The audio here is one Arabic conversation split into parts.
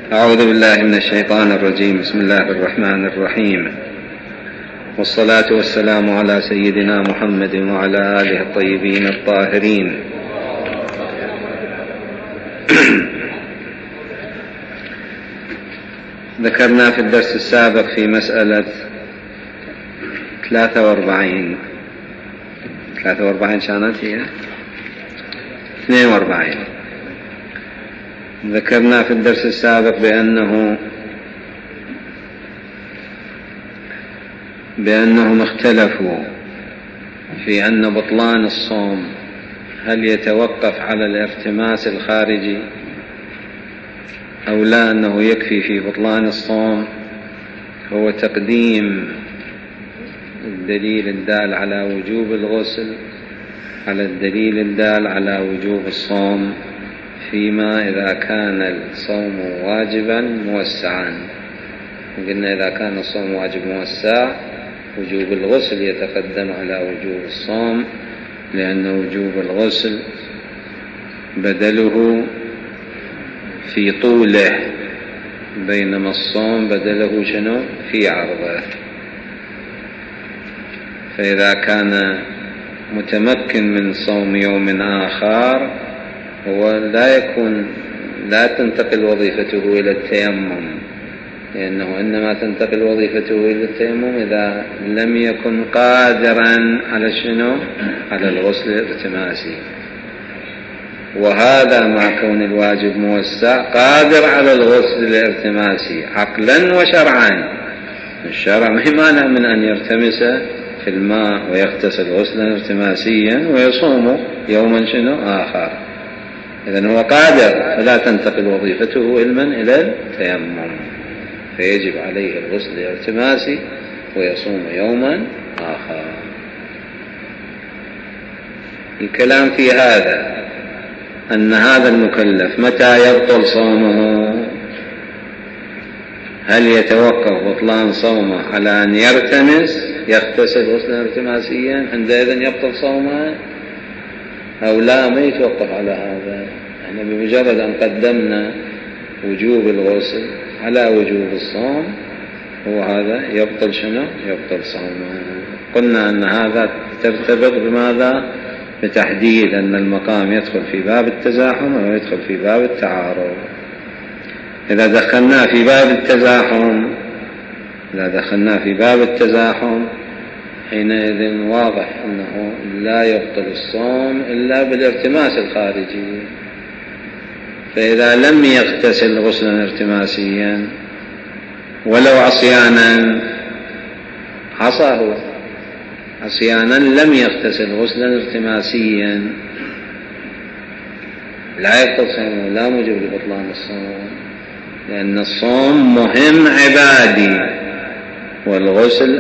أعوذ بالله من الشيطان الرجيم. بسم الله الرحمن الرحيم، والصلاة والسلام على سيدنا محمد وعلى آله الطيبين الطاهرين. ذكرنا في الدرس السابق في مسألة 43 كانت هي 42. ذكرنا في الدرس السابق بأنهم اختلفوا في أن بطلان الصوم هل يتوقف على الارتماس الخارجي أو لا، أنه يكفي في بطلان الصوم هو تقديم الدليل الدال على وجوب الغسل على الدليل الدال على وجوب الصوم، فيما إذا كان الصوم واجبا موسعا. قلنا إذا كان الصوم واجب موسع وجوب الغسل يتقدم على وجوب الصوم، لأن وجوب الغسل بدله في طوله، بينما الصوم بدله شنو؟ في عرضه. فإذا كان متمكن من صوم يوم آخر هو لا تنتقل وظيفته إلى التيمم، لأنه إنما تنتقل وظيفته إلى التيمم إذا لم يكن قادرا على شنو؟ على الغسل الارتماسي. وهذا مع كون الواجب موسع قادر على الغسل الارتماسي عقلا وشرعا. الشرع ما يمانع من أن يرتمس في الماء ويغتسل غسلا ارتماسيا ويصوم يوما شنو آخر. إذن هو قادر، فلا تنتقل وظيفته علما إلى التيمم، فيجب عليه الغسل الارتماسي ويصوم يوما آخر. الكلام في هذا أن هذا المكلف متى يبطل صومه؟ هل يتوقف بطلان صومه على أن يغتسل غسلا ارتماسيا عندئذ يبطل صومه، أو لا ما يتوقف على هذا؟ احنا بمجرد أن قدمنا وجوب الغسل على وجوب الصوم هو هذا يبطل شنو؟ يبطل صومه. قلنا أن هذا ترتبط بماذا؟ بتحديد أن المقام يدخل في باب التزاحم أو يدخل في باب التعارض. إذا دخلنا في باب التزاحم حينئذ واضح أنه لا يبطل الصوم إلا بالارتماس الخارجي. فإذا لم يغتسل غسلا ارتماسيا ولو عصيانا لم يغتسل غسلا ارتماسيا لا يبطل صومه، لا موجب لبطلان الصوم، لأن الصوم مهم عبادي والغسل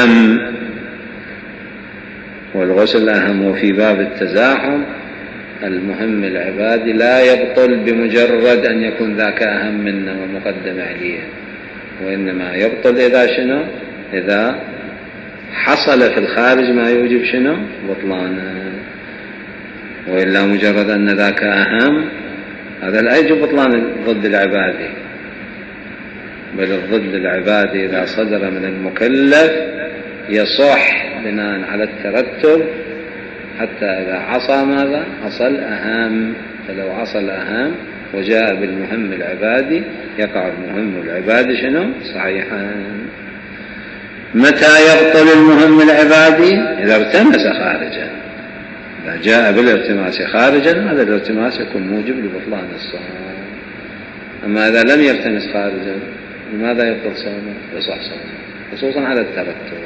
أهم. وفي باب التزاحم المهم العبادي لا يبطل بمجرد أن يكون ذاك أهم منه ومقدم عليه، وإنما يبطل إذا حصل في الخارج ما يوجب بطلانه. وإلا مجرد أن ذاك أهم هذا لا يجب بطلان الضد العبادي، بل الضد العبادي إذا صدر من المكلف يصح بناء على الترتب حتى إذا عصى الأهم. فلو عصى الأهم وجاء بالمهم العبادي يقع المهم العبادي صحيحا. متى يبطل المهم العبادي؟ إذا ارتمس خارجا. إذا جاء بالارتماس خارجا هذا الارتماس يكون موجب لبطلان الصوم. أما إذا لم يرتمس خارجا لماذا يبطل صومه؟ يصح صومه، خصوصا على الترتب.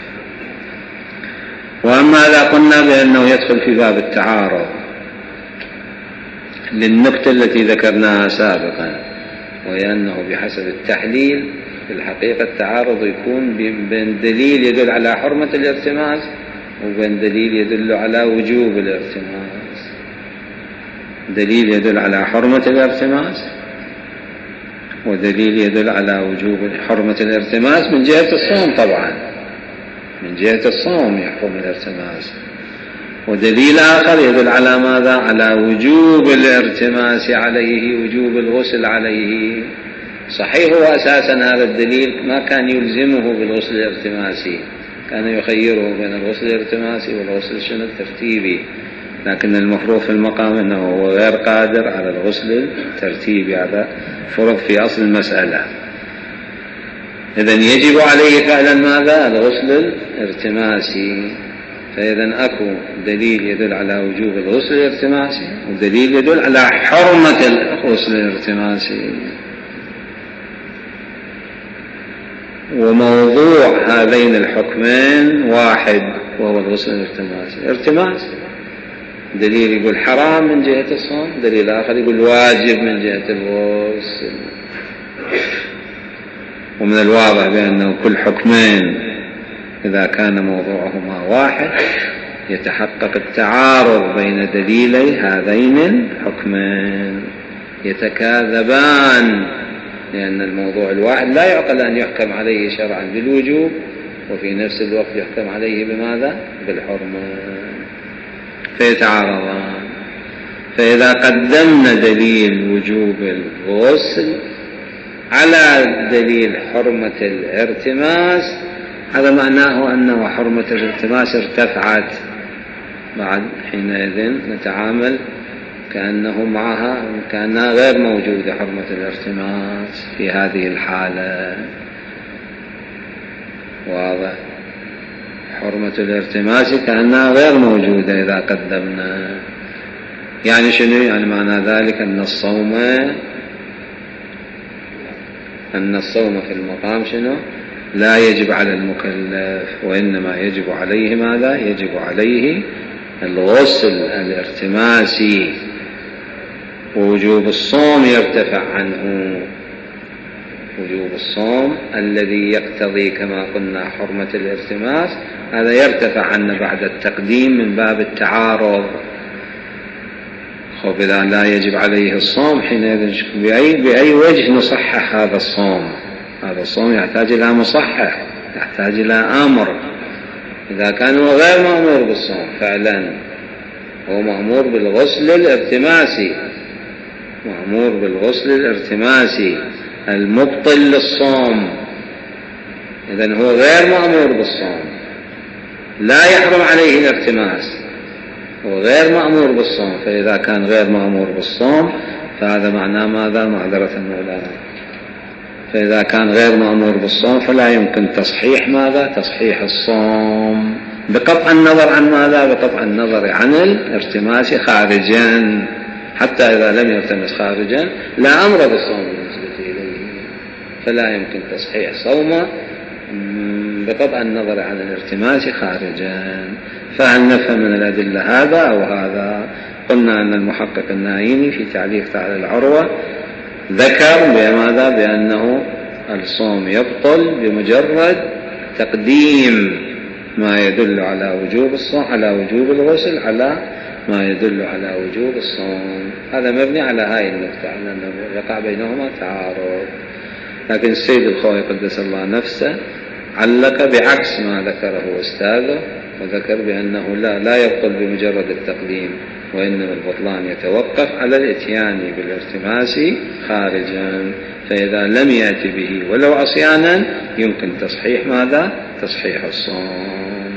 وأما إذا قلنا بأنه يدخل في باب التعارض للنكتة التي ذكرناها سابقا، وهي أنه بحسب التحليل في الحقيقة التعارض يكون بين دليل يدل على حرمة الارتماس وبين دليل يدل على وجوب الارتماس. دليل يدل على حرمة الارتماس ودليل يدل على وجوب حرمة الارتماس من جهة الصوم، طبعا من جهة الصوم يحرم الارتماس، ودليل آخر يدل على ماذا؟ على وجوب الارتماس عليه، وجوب الغسل عليه. صحيح هو أساسا هذا الدليل ما كان يلزمه بالغسل الارتماسي، كان يخيره بين الغسل الارتماسي والغسل الترتيبي، لكن المفروض في المقام أنه هو غير قادر على الغسل الترتيبي، هذا فرض في أصل المسألة. إذن يجب عليه فعلا ماذا؟ الغسل الارتماسي. فإذا أكو دليل يدل على وجوب الغسل الارتماسي ودليل يدل على حرمة الغسل الارتماسي. وموضوع هذين الحكمين واحد وهو الغسل الارتماسي. ارتماس دليل يقول حرام من جهة الصوم، دليل آخر يقول واجب من جهة الغسل. ومن الواضح بأنه كل حكمين إذا كان موضوعهما واحد يتحقق التعارض بين دليلي هذين الحكمين، يتكاذبان، لأن الموضوع الواحد لا يعقل أن يحكم عليه شرعا بالوجوب وفي نفس الوقت يحكم عليه بماذا؟ بالحرمة، فيتعارضان. فإذا قدمنا دليل وجوب الغسل على دليل حرمة الارتماس، هذا معناه أنه حرمة الارتماس ارتفعت، بعد حينئذ نتعامل كأنه معها كأنها غير موجودة حرمة الارتماس في هذه الحالة. واضح؟ حرمة الارتماس كأنها غير موجودة إذا قدمنا. يعني شنو؟ يعني معنى ذلك أن الصوم في المقام شنو؟ لا يجب على المكلف، وإنما يجب عليه ماذا؟ يجب عليه الغسل الارتماسي، ووجوب الصوم يرتفع عنه. وجوب الصوم الذي يقتضي كما قلنا حرمة الارتماس هذا يرتفع عنه بعد التقديم من باب التعارض. خب إذا لا يجب عليه الصوم حينئذ بأي وجه نصحح هذا الصوم؟ هذا الصوم يحتاج إلى مصحح، يحتاج إلى أمر. إذا كان هو غير مأمور بالصوم فعلا، هو مأمور بالغسل الارتماسي، مأمور بالغسل الارتماسي المبطل للصوم، إذن هو غير مأمور بالصوم، لا يحرم عليه الارتماس، هو غير مأمور بالصوم. فإذا كان غير مأمور بالصوم فهذا معناه ماذا؟ معذرة مولانا. فإذا كان غير مأمور بالصوم فلا يمكن تصحيح ماذا؟ تصحيح الصوم، بقطع النظر عن ماذا؟ بقطع النظر عن الارتماس خارجا. حتى إذا لم يرتمس خارجا لا أمر بالصوم بالنسبة إليه، فلا يمكن تصحيح صومه بقطع النظر عن الارتماس خارجا. فهل نفهم من الأدلة هذا أو هذا؟ قلنا أن المحقق النايني في تعليق على العروة ذكر بماذا؟ بأنه الصوم يبطل بمجرد تقديم ما يدل على وجوب الصوم، على وجوب الغسل، على ما يدل على وجوب الصوم. هذا مبني على هاي النقطة، أنه يقع بينهما تعارض. لكن السيد الخوي قدس الله نفسه علق بعكس ما ذكره أستاذه، وذكر بأنه لا يبطل بمجرد التقديم، وإنما البطلان يتوقف على الاتيان بالارتماس خارجا. فإذا لم يأتي به ولو عصيانا يمكن تصحيح ماذا؟ تصحيح الصوم.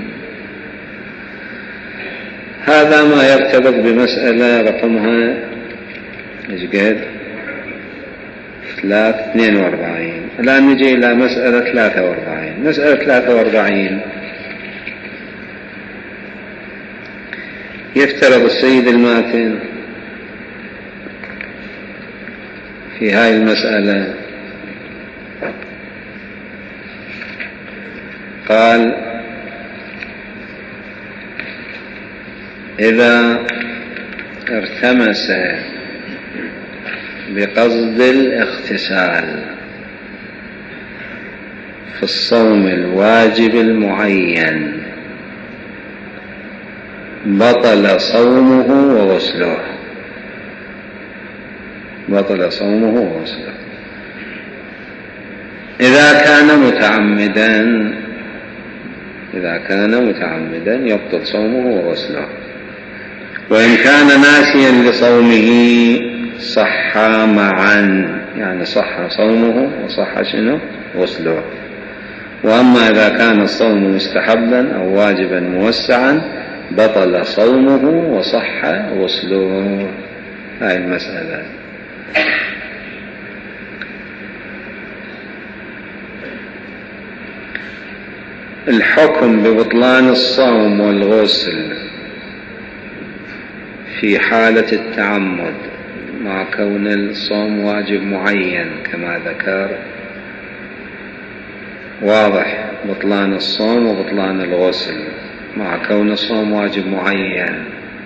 هذا ما يرتبط بمسألة رقمها اجقد 42. الآن نجي إلى مسألة 43. مسألة 43 يفترض السيد الماتن في هاي المسألة، قال إذا ارتمس بقصد الاغتسال في الصوم الواجب المعين بطل صومه وغسله، بطل صومه وغسله. إذا كان متعمدا يبطل صومه وغسله. وإن كان ناسيا لصومه صحا معا. يعني صح صومه وصح شنو غسله. وأما إذا كان الصوم مستحبا أو واجبا موسعا بطل صومه وصح غسله. هاي المسألة. الحكم ببطلان الصوم والغسل في حالة التعمد مع كون الصوم واجب معين كما ذكر. واضح بطلان الصوم وبطلان الغسل مع كون الصوم واجب معين.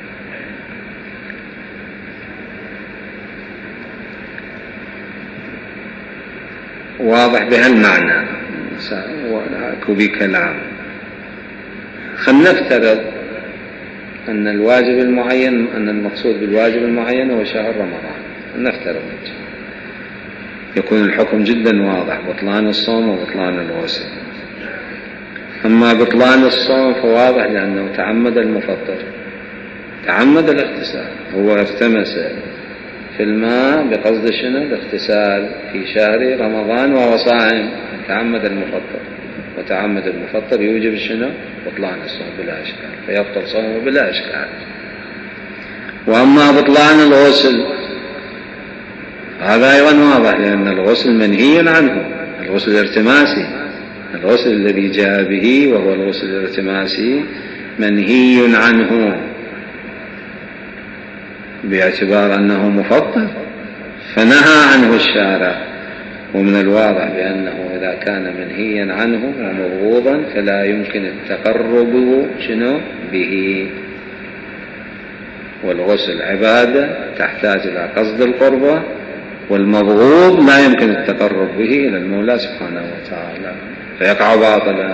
واضح بهالمعنى اكو بكلام. خلنا نفترض أن الواجب المعين، أن المقصود بالواجب المعين هو شهر رمضان. نفترض يكون الحكم جدا واضح بطلان الصوم وبطلان الغسل. أما بطلان الصوم فواضح لأنه تعمد المفطر، تعمد الاغتسال، هو ارتمس في الماء بقصد شنو الاغتسال في شهر رمضان وهو صائم، تعمد المفطر، وتعمد المفطر يوجب شنو بطلان الصوم بلا إشكال، فيبطل صومه بلا إشكال. وأما بطلان الغسل هذا أيضا واضح لأن الغسل منهي عنه، الغسل الارتماسي، الغسل الذي جاء به وهو الغسل الارتماسي منهي عنه باعتبار أنه مفطر فنهى عنه الشارع. ومن الواضح بأنه إذا كان منهيا عنه ومبغوضا فلا يمكن التقرب شنو به. والغسل عبادة تحتاج إلى قصد القربة، والمبغوض لا يمكن التقرب به إلى المولى سبحانه وتعالى فيقع باطلا.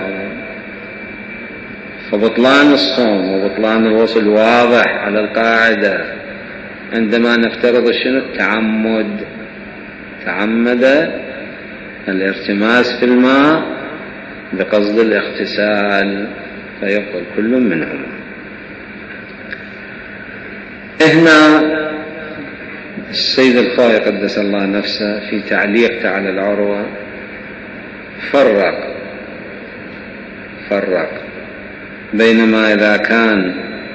فبطلان الصوم وبطلان الغسل واضح على القاعدة عندما نفترض شنو التعمد، تعمد الارتماس في الماء بقصد الاغتسال فيبطل كل منهما. هنا السيد الخوئي قدس الله نفسه في تعليقه على العروة فرق بينما إذا كان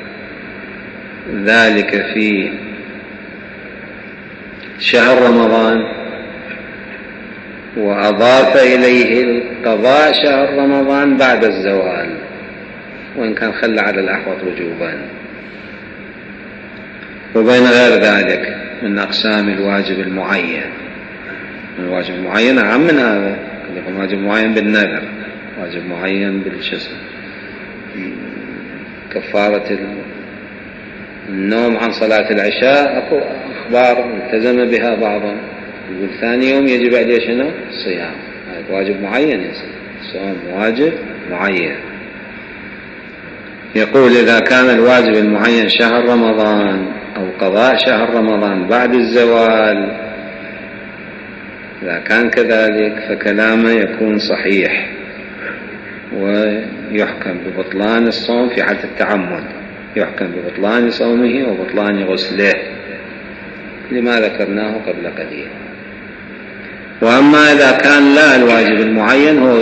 ذلك في شهر رمضان وأضاف إليه القضاء شهر رمضان بعد الزوال، وإن كان خلى على الأحوط وجوبا، وبين غير ذلك من أقسام الواجب المعين. الواجب المعين أعم من هذا، يكون واجب معين بالنذر، واجب معين بالجسم، كفارة النوم عن صلاة العشاء أكو أخبار التزم بها بعضهم، يقول ثاني يوم يجب عليه شنو الصيام، هذا واجب معين يصير الصوم واجب معين. يقول إذا كان الواجب المعين شهر رمضان أو قضاء شهر رمضان بعد الزوال، إذا كان كذلك فكلامه يكون صحيح ويحكم ببطلان الصوم في حالة التعمد، يحكم ببطلان صومه وبطلان غسله لما ذكرناه قبل قليل. وأما إذا كان لا الواجب المعين هو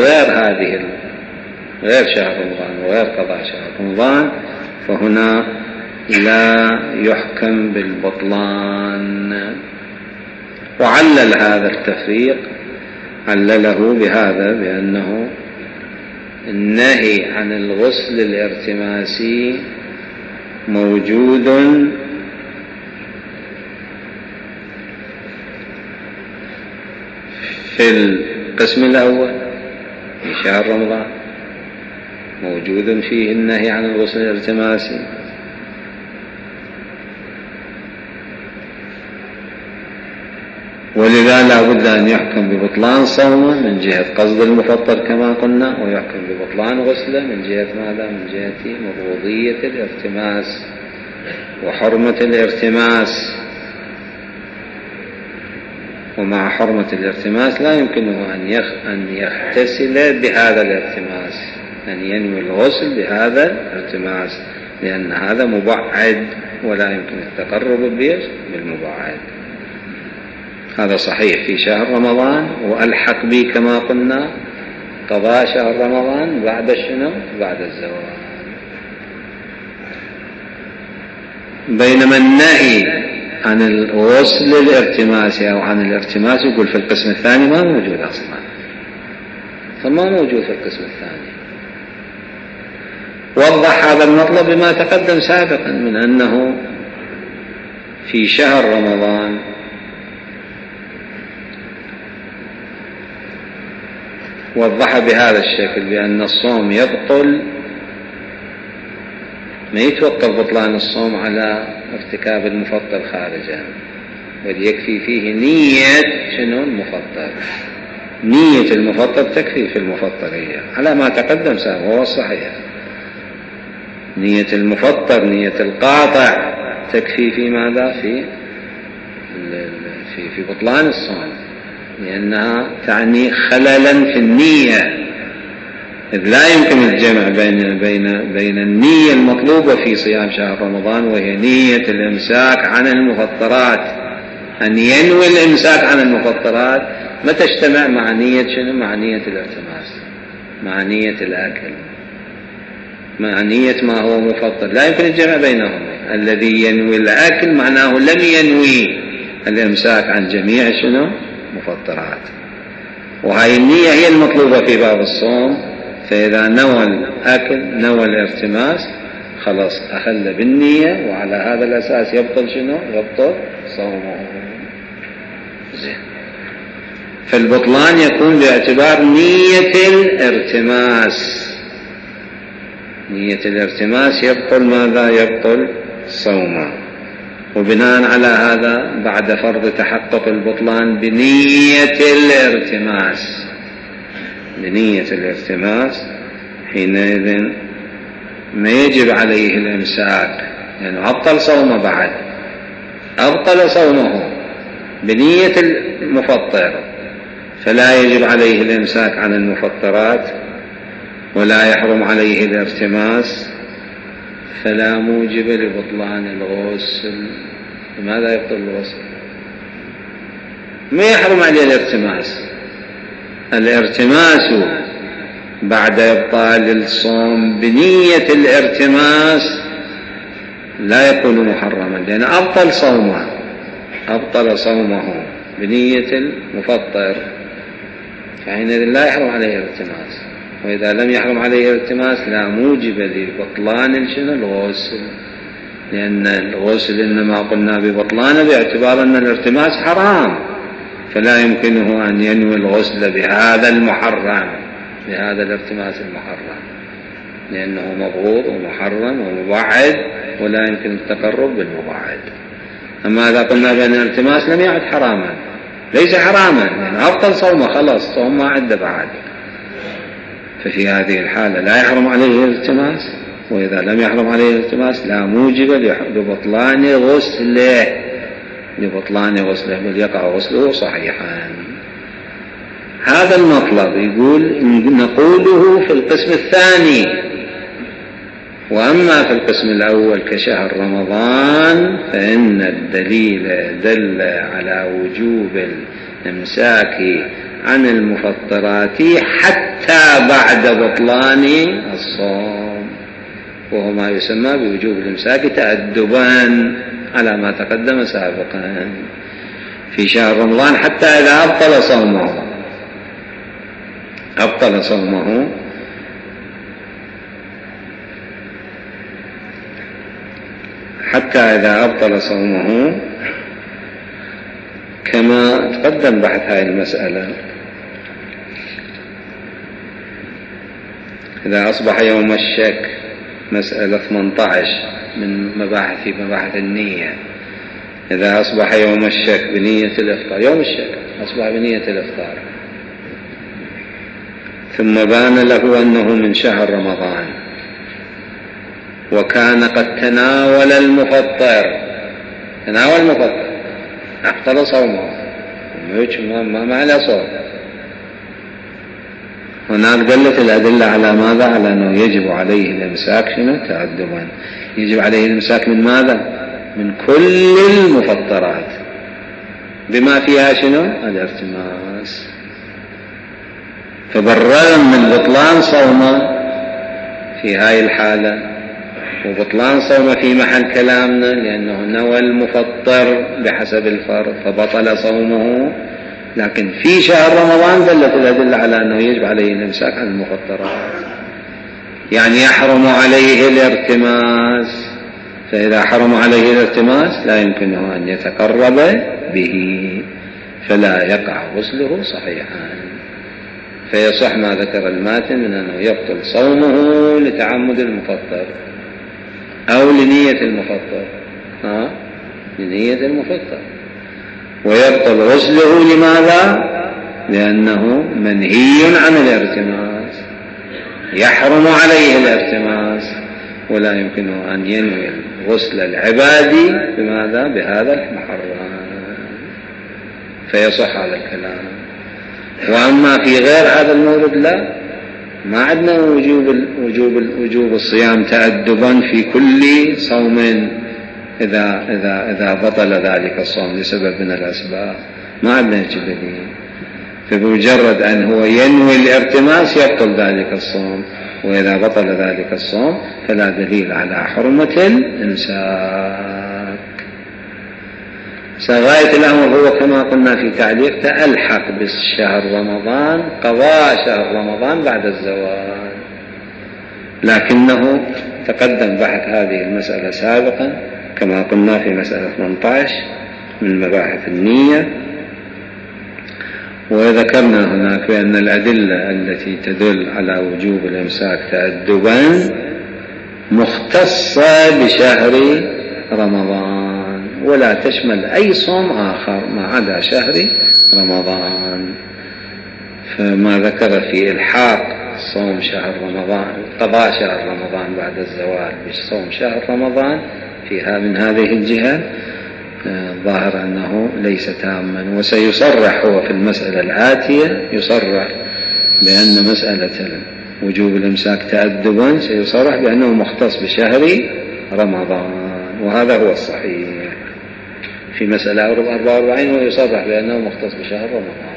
غير شهر رمضان وغير قضاء شهر رمضان فهنا لا يحكم بالبطلان. وعلل هذا التفريق، علله بهذا بأنه النهي عن الغسل الارتماسي موجود في القسم الأول في شهر رمضان، موجود فيه النهي عن الغسل الارتماسي، ولذا لا بد أن يحكم ببطلان صومه من جهة قصد المفطر كما قلنا، ويحكم ببطلان غسله من جهة ماذا؟ من جهة مبغوضية الارتماس وحرمة الارتماس. ومع حرمة الارتماس لا يمكنه أن يغتسل بهذا الارتماس، أن ينوي الغسل بهذا الارتماس، لأن هذا مبعد ولا يمكن التقرب به بالمبعد. هذا صحيح في شهر رمضان، وألحق به كما قلنا قضاء شهر رمضان بعد الشنو؟ بعد الزوال. بينما النهي عن الغسل الارتماسي أو عن الارتماس يقول في القسم الثاني ما موجود أصلا، فما موجود في القسم الثاني. وضح هذا المطلب بما تقدم سابقا من أنه في شهر رمضان وضح بهذا الشكل بأن الصوم يبطل، ما يتوقف بطلان الصوم على ارتكاب المفطر خارجا، بل يكفي فيه نية شنو؟ المفطر. نية المفطر تكفي في المفطرية على ما تقدم سابقا، وهو الصحيح. نية المفطر، نية القاطع تكفي في ماذا؟ في بطلان الصوم، لأنها تعني خللا في النية، إذ لا يمكن الجمع بين النية المطلوبة في صيام شهر رمضان وهي نية الإمساك عن المفطرات، أن ينوي الإمساك عن المفطرات، ما تجتمع مع نية شنو؟ مع نية الارتماس، مع نية الأكل، مع نية ما هو مفطر، لا يمكن الجمع بينهما. الذي ينوي الأكل معناه لم ينوي الإمساك عن جميع شنو؟ مفطرات، وهذه النية هي المطلوبة في باب الصوم. فإذا نوى الأكل نوى الارتماس خلاص أخل بالنية، وعلى هذا الأساس يبطل شنو؟ يبطل صومه. زين. فالبطلان يكون باعتبار نية الارتماس. نية الارتماس يبطل ماذا؟ يبطل صومه. وبناء على هذا بعد فرض تحقق البطلان بنية الارتماس، بنية الارتماس، حينئذ ما يجب عليه الإمساك، يعني أبطل صومه، بعد أبطل صومه بنية المفطر، فلا يجب عليه الإمساك عن المفطرات ولا يحرم عليه الارتماس، فلا موجب لبطلان الغسل. لماذا يبطل الغسل؟ ما يحرم عليه الارتماس. الارتماس بعد إبطال الصوم بنية الارتماس لا يكون محرما، لأن أبطل صومه بنية المفطر، فحينئذ لا يحرم عليه الارتماس. وإذا لم يحرم عليه الارتماس لا موجب لبطلان الغسل، لأن الغسل إنما قلنا ببطلانه باعتبار أن الارتماس حرام، فلا يمكنه أن ينوي الغسل بهذا المحرم، بهذا الارتماس المحرم، لأنه مبغوض ومحرم ومبعد، ولا يمكن التقرب بالمبعد. أما إذا قلنا بأن الارتماس لم يعد حراما، ليس حراما، يعني أبطل صومه خلاص، صوم ما عد بعد، ففي هذه الحالة لا يحرم عليه الالتماس. وإذا لم يحرم عليه الالتماس لا موجب لبطلان غسله، بل يقع غسله صحيحا. هذا المطلب يقول نقوله في القسم الثاني. وأما في القسم الأول كشهر رمضان فإن الدليل دل على وجوب الإمساك عن المفطرات حتى بعد بطلان الصوم، وهو ما يسمى بوجوب الإمساك تأدبا على ما تقدم سابقا في شهر رمضان، حتى إذا أبطل صومه حتى إذا أبطل صومه، كما تقدم بحث هذه المسألة. إذا أصبح يوم الشك، مسألة 18 من مباحث النية، إذا أصبح يوم الشك بنية الإفطار، يوم الشك أصبح بنية الإفطار، ثم بان له أنه من شهر رمضان، وكان قد تناول المفطر، أبطل صومه، ما له صوم. هناك دلت الأدلة على ماذا؟ على أنه يجب عليه الإمساك تأدبا. يجب عليه الإمساك من ماذا؟ من كل المفطرات، بما فيها شنو؟ الارتماس. فبالرغم من بطلان صومه في هاي الحالة وبطلان صومه في محل كلامنا لأنه نوى المفطر بحسب الفرض فبطل صومه، لكن في شهر رمضان دلت الأدلة على أنه يجب عليه الإمساك عن المفطرات، يعني يحرم عليه الارتماس. فإذا حرم عليه الارتماس لا يمكنه أن يتقرب به، فلا يقع غسله صحيحا. فيصح ما ذكر الماتن من أنه يبطل صومه لتعمد المفطر أو لنية المفطر، لنية المفطر، ويبطل غسله. لماذا؟ لأنه منهي عن الارتماس، يحرم عليه الارتماس، ولا يمكنه أن ينوي غسل العبادي بماذا؟ بهذا المحرم. فيصح هذا الكلام. وأما في غير هذا المورد لا، ما عندنا وجوب الصيام تأدبا في كل صوم إذا بطل ذلك الصوم لسبب من الأسباب، ما عندنا دليل. فبمجرد أن هو ينوي الارتماس يبطل ذلك الصوم، وإذا بطل ذلك الصوم فلا دليل على حرمة الإمساك. غاية الأمر هو كما قلنا في تعليق تألحق بالشهر رمضان، قضاء شهر رمضان بعد الزوال، لكنه تقدم بحث هذه المسألة سابقا كما قلنا في مسألة 18 من مباحث النية. وذكرنا هناك بأن الأدلة التي تدل على وجوب الإمساك تأدبا مختصة بشهر رمضان ولا تشمل أي صوم آخر ما عدا شهر رمضان. فما ذكر في إلحاق صوم شهر رمضان، قضاء شهر رمضان بعد الزوال بصوم شهر رمضان فيها من هذه الجهة ظاهر أنه ليس تاما. وسيصرح هو في المسألة الآتية، يصرح بأن مسألة وجوب الإمساك تأدبا سيصرح بأنه مختص بشهر رمضان، وهذا هو الصحيح في مسألة 44، ويصرح بأنه مختص بشهر رمضان.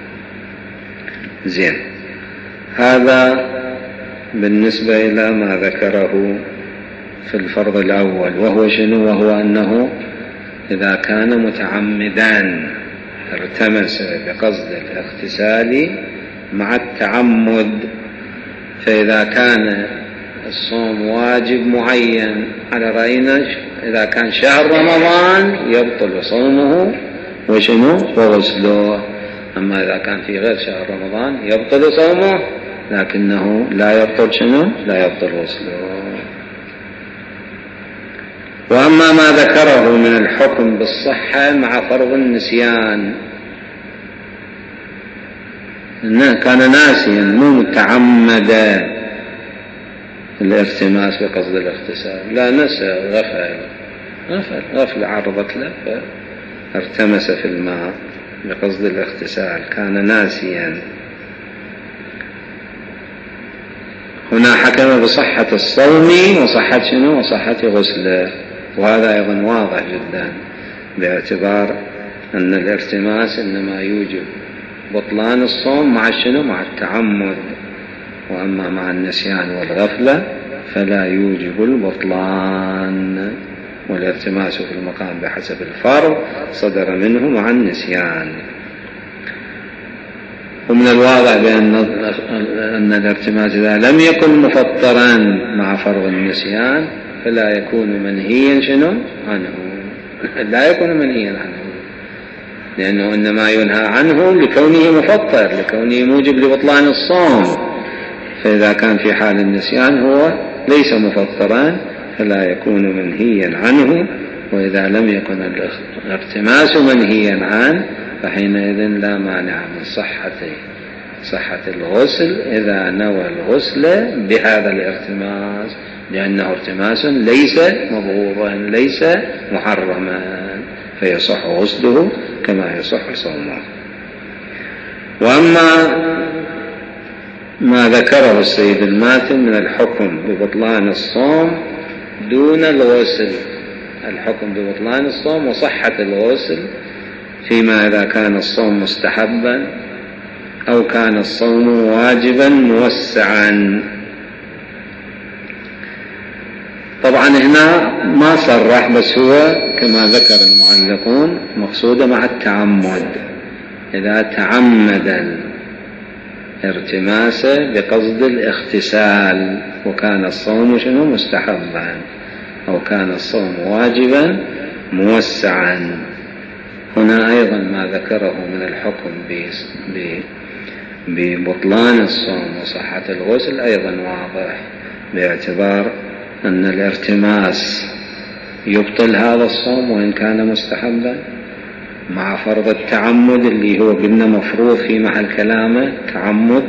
زين، هذا بالنسبة إلى ما ذكره في الفرض الأول، وهو شنو؟ وهو أنه إذا كان متعمدا ارتمس بقصد الاغتسال مع التعمد، فإذا كان الصوم واجب معين على رأينا إذا كان شهر رمضان يبطل صومه وشنو؟ وغسله. أما إذا كان في غير شهر رمضان يبطل صومه لكنه لا يبطل شنو؟ لا يبطل غسله. وأما ما ذكره من الحكم بالصحة مع فرض النسيان، إنه كان ناسيا مو متعمدا الارتماس بقصد الاغتسال، لا نسى، غفل عرضت له فارتمس في الماء بقصد الاغتسال، كان ناسيا. هنا حكم بصحة الصوم وصحة شنو؟ وصحة غسله. وهذا أيضا واضح جدا باعتبار أن الارتماس إنما يوجب بطلان الصوم مع شنو؟ مع التعمد، وأما مع النسيان والغفلة فلا يوجب البطلان، والارتماس في المقام بحسب الفرض صدر منه مع النسيان. ومن الواضح بأن الارتماس إذا لم يكن مفطرا مع فرض النسيان فلا يكون منهيا شنو؟ عنه، لا يكون منهيا عنه، لأنه إنما ينهى عنه لكونه مفطر، لكونه موجب لبطلان الصوم. فإذا كان في حال النسيان هو ليس مفطرا فلا يكون منهيا عنه. وإذا لم يكن الارتماس منهيا عنه فحينئذ لا مانع من صحة الغسل إذا نوى الغسل بهذا الارتماس، لأنه ارتماس ليس مبغوضا ليس محرما، فيصح غسله كما يصح صومه. وأما ما ذكره السيد الماتن من الحكم ببطلان الصوم دون الغسل، الحكم ببطلان الصوم وصحة الغسل فيما إذا كان الصوم مستحبا أو كان الصوم واجبا موسعا. طبعا هنا ما صرح، بس هو كما ذكر المعلقون مقصوده مع التعمد. إذا تعمد الارتماس بقصد الاغتسال وكان الصوم شنو مستحبا أو كان الصوم واجبا موسعا. هنا أيضا ما ذكره من الحكم ببطلان الصوم وصحة الغسل أيضا واضح، باعتبار أن الارتماس يبطل هذا الصوم وإن كان مستحبا، مع فرض التعمد اللي هو قلنا مفروض في محل كلامه تعمد،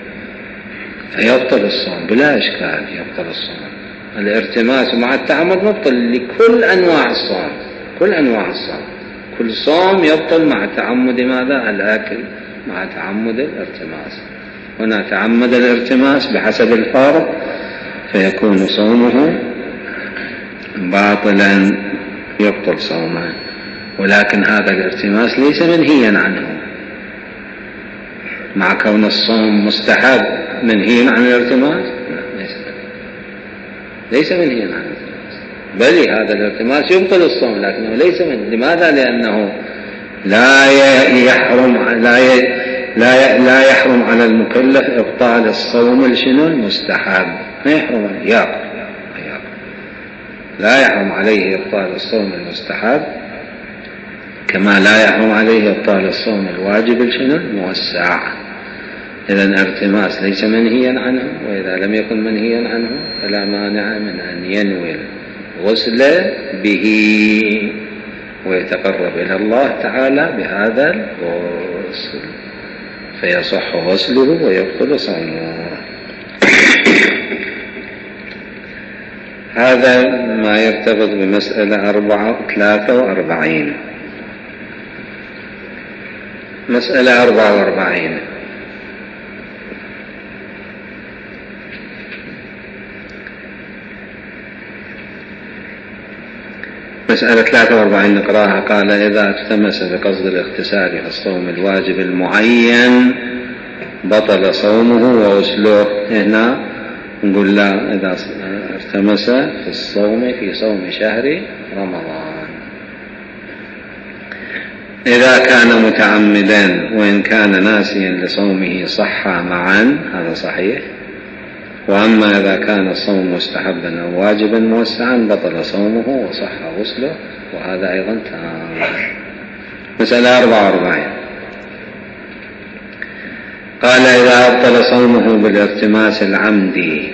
فيبطل الصوم بلا إشكال. يبطل الصوم الارتماس مع التعمد مبطل لكل أنواع الصوم، كل أنواع الصوم، كل صوم يبطل مع تعمد ماذا؟ الأكل، مع تعمد الارتماس. هنا تعمد الارتماس بحسب الفرض فيكون صومه باطلا، يبطل صومه. ولكن هذا الارتماس ليس منهيا عنه، مع كون الصوم مستحب منهيا عن الارتماس؟ ليس منهيا عن الارتماس، بل هذا الارتماس يبطل الصوم لكنه ليس منه. لماذا؟ لأنه لا يحرم على المكلف إبطال الصوم الشنو المستحب، ما يحرم عليه، لا يحرم عليه إبطال الصوم المستحب كما لا يحرم عليه إبطال الصوم الواجب الشنو الموسع. إذن ارتماس ليس منهيا عنه، وإذا لم يكن منهيا عنه فلا مانع من أن ينوي الغسل به ويتقرب إلى الله تعالى بهذا الغسل، فيصح غسله ويبطل صومه. هذا ما يرتبط بمسألة 43. مسألة 44: مسألة 43 نقراها. قال: إذا التمس بقصد الاغتسال في الصوم الواجب المعين بطل صومه وغسله. هنا نقول لا، إذا التمس في صوم شهر رمضان، إذا كان متعمدا وإن كان ناسيا لصومه صح معا، هذا صحيح. وأما إذا كان الصوم مستحبا أو واجبا موسعا بطل صومه وصح غسله، وهذا أيضا تام. مسألة 44: قال: إذا أبطل صومه بالارتماس العمدي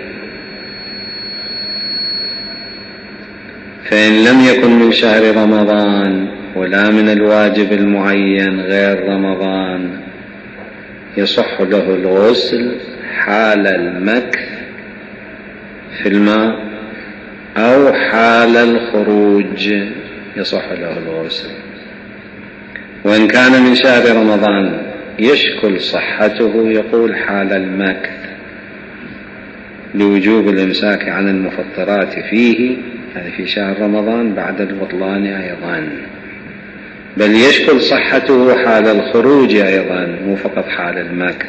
فإن لم يكن من شهر رمضان ولا من الواجب المعين غير رمضان يصح له الغسل حال المكث في الماء أو حال الخروج، يصح له الغسل. وإن كان من شهر رمضان يشكل صحته، يقول حال المكث لوجوب الإمساك عن المفطرات فيه، يعني في شهر رمضان بعد البطلان أيضا، بل يشكل صحته حال الخروج أيضا، مو فقط حال المكث،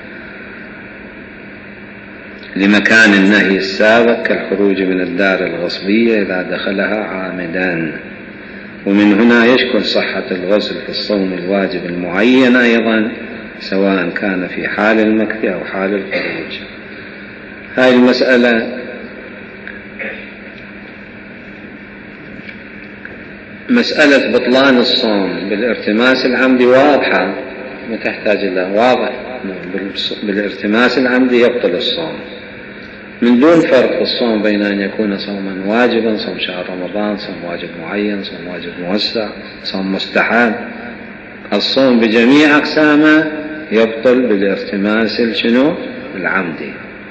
لمكان النهي السابق كالخروج من الدار الغصبية إذا دخلها عامدا. ومن هنا يشكل صحة الغسل في الصوم الواجب المعين أيضا، سواء كان في حال المكث أو حال الخروج. هذه المسألة مسألة بطلان الصوم بالارتماس العمدي واضحة، ما تحتاج إلى واضح. بالارتماس العمدي يبطل الصوم من دون فرق في الصوم بين أن يكون صوما واجبا، صوم شهر رمضان، صوم واجب معين، صوم واجب موسع، صوم مستحب. الصوم بجميع أقسامه يبطل بالارتماس العمدي.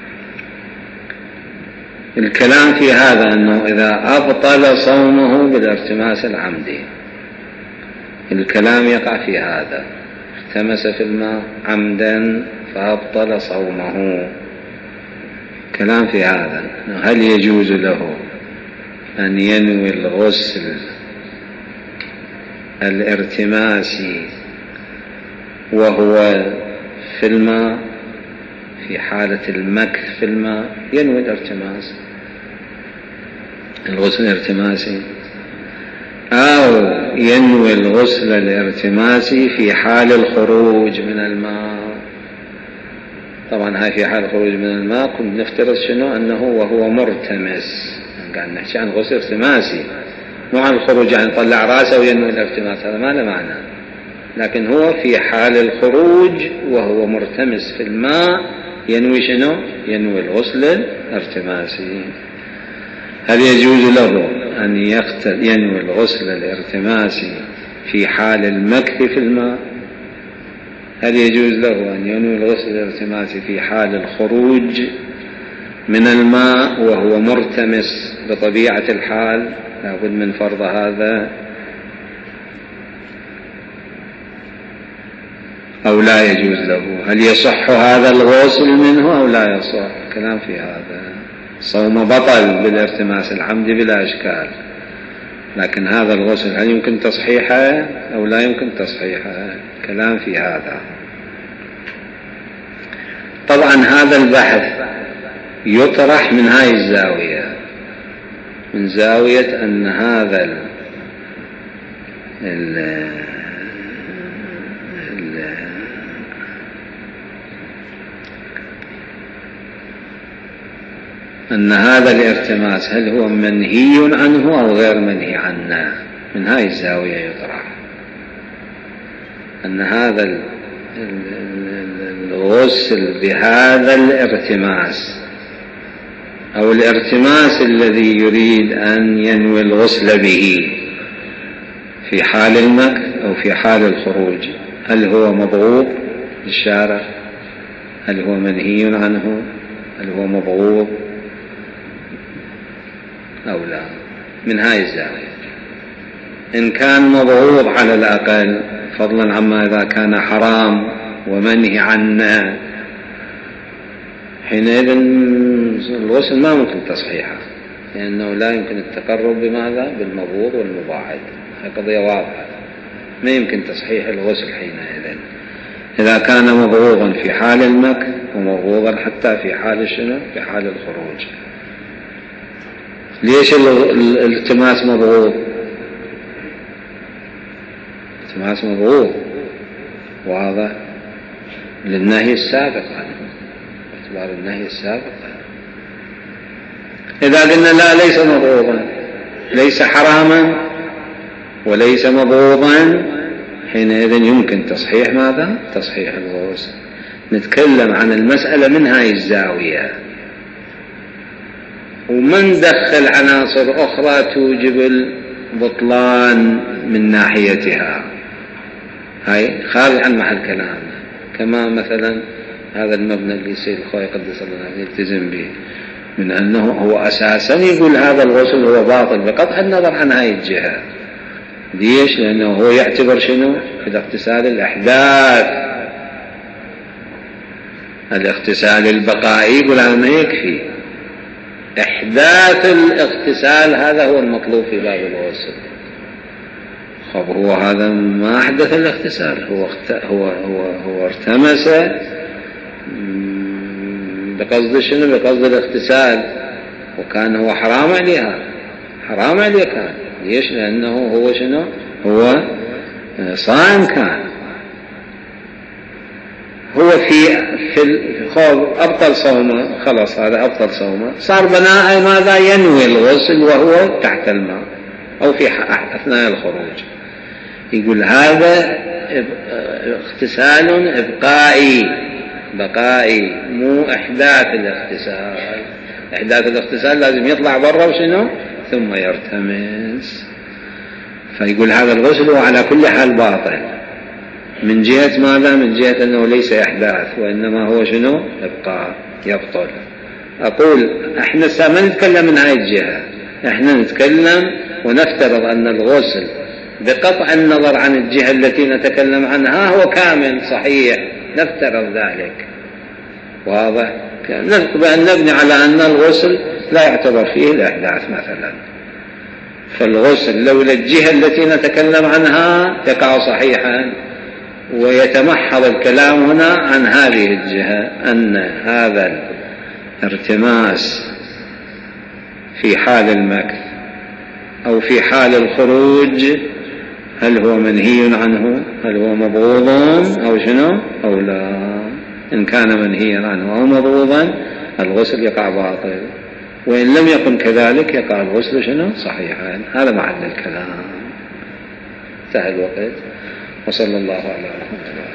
الكلام في هذا أنه إذا أبطل صومه بالارتماس العمدي، الكلام يقع في هذا: التمس في الماء عمدا فأبطل صومه. كلام في هذا: هل يجوز له أن ينوي الغسل الارتماسي وهو في الماء في حالة المكث في الماء ينوي الارتماس، الغسل الارتماسي، أو ينوي الغسل الارتماسي في حال الخروج من الماء. طبعا هاي في حال الخروج من الماء كنت نفترض شنو أنه وهو مرتمس، قاعد نحكي عن غسل ارتماسي مو عن الخروج، يعني طلع راسه وينوي الارتماس، هذا ما له معنى. لكن هو في حال الخروج وهو مرتمس في الماء ينوي شنو؟ ينوي الغسل الارتماسي. هل يجوز له أن ينوي الغسل الارتماسي في حال المكث في الماء؟ هل يجوز له أن ينوي الغسل الارتماسي في حال الخروج من الماء وهو مرتمس بطبيعة الحال؟ لابد من فرض هذا أو لا يجوز له؟ هل يصح هذا الغسل منه أو لا يصح؟ كلام في هذا. صوم بطل بالارتماس العمدي بلا إشكال، لكن هذا الغسل هل يمكن تصحيحه أو لا يمكن تصحيحه؟ كلام في هذا. طبعا هذا البحث يطرح من هاي الزاوية، من زاوية أن هذا أن هذا الارتماس هل هو منهي عنه أو غير منهي عنه. من هاي الزاوية يطرح أن هذا الغسل بهذا الارتماس أو الارتماس الذي يريد أن ينوي الغسل به في حال المكث أو في حال الخروج، هل هو مبغوض للشارع؟ هل هو منهي عنه؟ هل هو مبغوض أو لا؟ من هاي الزاوية. إن كان مبغوض على الأقل، فضلا عما إذا كان حرام ومنهي عنه، حينئذ الغسل ما ممكن تصحيحه، لأنه لا يمكن التقرب بماذا؟ بالمبغوض والمباعد. هذه قضية واضحة، ما يمكن تصحيح الغسل حينئذ إذا كان مبغوضا في حال المكث ومبغوضا حتى في حال شنو؟ في حال الخروج. ليش الالتماس مبغوض؟ التماس مبغوض واضح للنهي السابق عنه، باعتبار النهي السابق. إذا قلنا لا ليس مبغوضا، ليس حراما وليس مبغوضا، حينئذ يمكن تصحيح ماذا؟ تصحيح الغسل. نتكلم عن المسألة من هاي الزاوية، ومن دخل عناصر أخرى توجب البطلان من ناحيتها، هاي خارج عن محل كلامنا. كما مثلا هذا المبنى اللي سيد الخوي قدس الله يلتزم به، من أنه هو أساسا يقول هذا الغسل هو باطل بقطع النظر عن هاي الجهة. ليش؟ لأنه هو يعتبر شنو في الاغتسال الأحداث، الاغتسال البقائي يقول هذا ما يكفي، إحداث الاغتسال هذا هو المطلوب في باب الغسل. خب هو هذا ما أحدث الاغتسال، هو ارتمس بقصد شنو؟ بقصد الاغتسال، وكان هو حرام عليها، حرام عليه كان. ليش؟ لأنه هو شنو؟ هو صائم كان، هو في الخوض أبطل صومه، خلاص هذا أبطل صومه، صار بناء ماذا؟ ينوي الغسل وهو تحت الماء أو في أثناء الخروج. يقول هذا اغتسال بقائي مو إحداث الاغتسال. إحداث الاغتسال لازم يطلع برا وشنو ثم يرتمس. فيقول هذا الغسل هو على كل حال باطل، من جهة ماذا؟ من جهة أنه ليس إحداث، وإنما هو شنو؟ إبقاء، يبطل. أقول إحنا ما نتكلم من هاي الجهة، إحنا نتكلم ونفترض أن الغسل بقطع النظر عن الجهة التي نتكلم عنها هو كامل صحيح، نفترض ذلك. واضح؟ بأن نبني على أن الغسل لا يعتبر فيه الإحداث مثلا. فالغسل لولا الجهة التي نتكلم عنها يقع صحيحا، ويتمحض الكلام هنا عن هذه الجهة، أن هذا الارتماس في حال المكث أو في حال الخروج هل هو منهي عنه، هل هو مبغوض أو شنو أو لا. إن كان منهيا عنه أو مبغوضا الغسل يقع باطل، وإن لم يكن كذلك يقع الغسل شنو صحيحا. هذا محل الكلام. انتهى الوقت. وصلى الله على محمد.